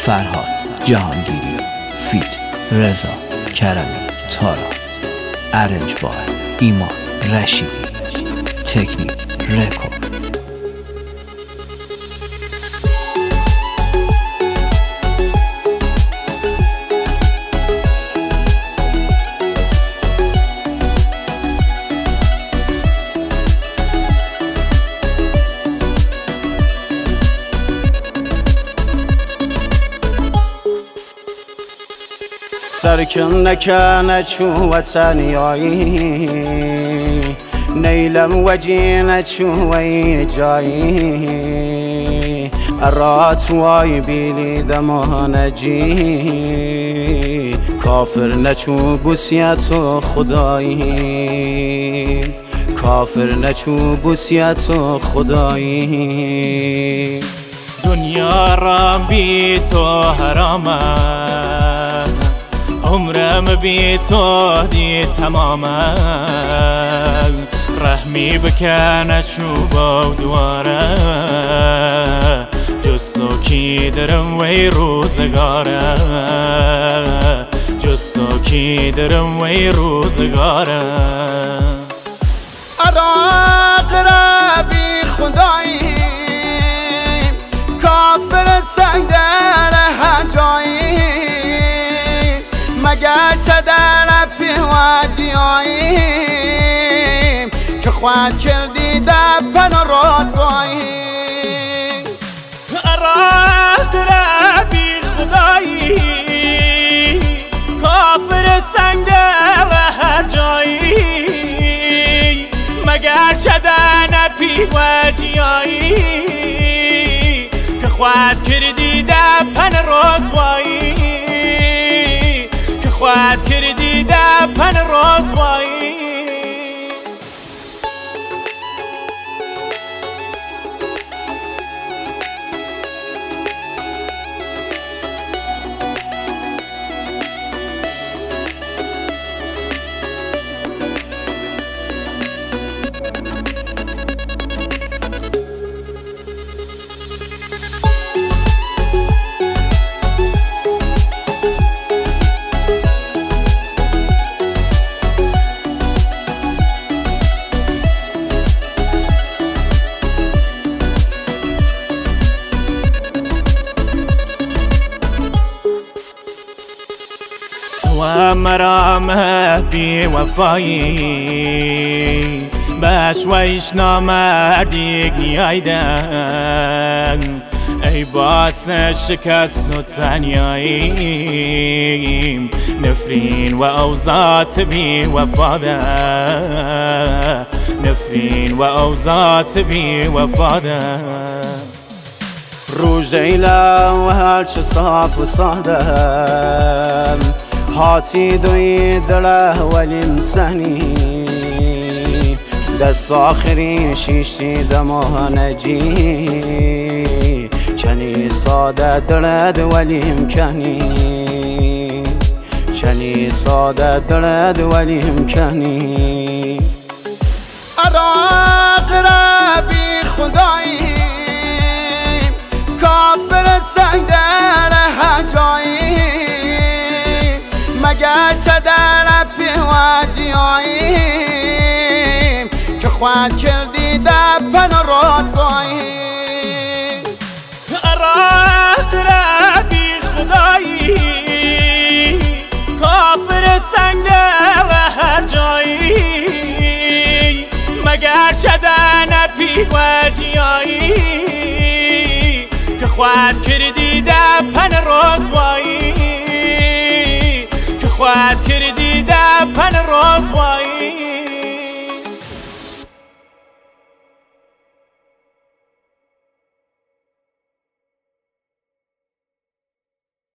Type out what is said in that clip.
فرهاد جهانگیری، فیت رضا کرمی تارا، ارنج بای ایمان رشیدی، تکنیک رکورد. سرکن نکنه چو وطنیایی، نیلم وجینه چو وی جایی، ارات وای بیلی دمانجی، کافر نچو بوسیت و خدایی، کافر نچو بوسیت و خدایی. دنیا را بی تو حرامه، عمرم بی تو دی تمامه، رحمی بکنه چوبا و دواره، جستو کی درم وی روزگاره، جستو کی درم وی روزگاره. عراق را بی خدایی، کافر سنگ در هجایی، مگر چه در پیواجیایی، که خود کردی در پن رسوایی. عراق را بی خدایی، کافر سنگ در هجایی، مگر چه در پیواجیایی، که خود کردی در پن رسوایی، خواهد کردی در پن رسوایی. و مرامه بی وفایی، باش ویش نامردیگ نیایدن، ای باعث شکست و تنیاییم، نفرین و اوزات بی وفاده، نفرین و اوزات بی وفاده. روجیلا و هرچه صاف و صادم، هاتی دوی دله ولیم سنی، دست آخری شیشتی دمانجی، چنی ساده دلد ولیم کنی، چنی ساده دلد ولیم کنی. عراق را بی خدایی، کافر سنگ در هجایی، مگر چه در پیواجیایی، که خود کردی در پن رسوایی. عراق را بی خدایی، کافر سنگ در هجایی، مگر چه در پیواجیایی، که خود کردی در پن رسوایی، خواهد کردی در پن رسوایی.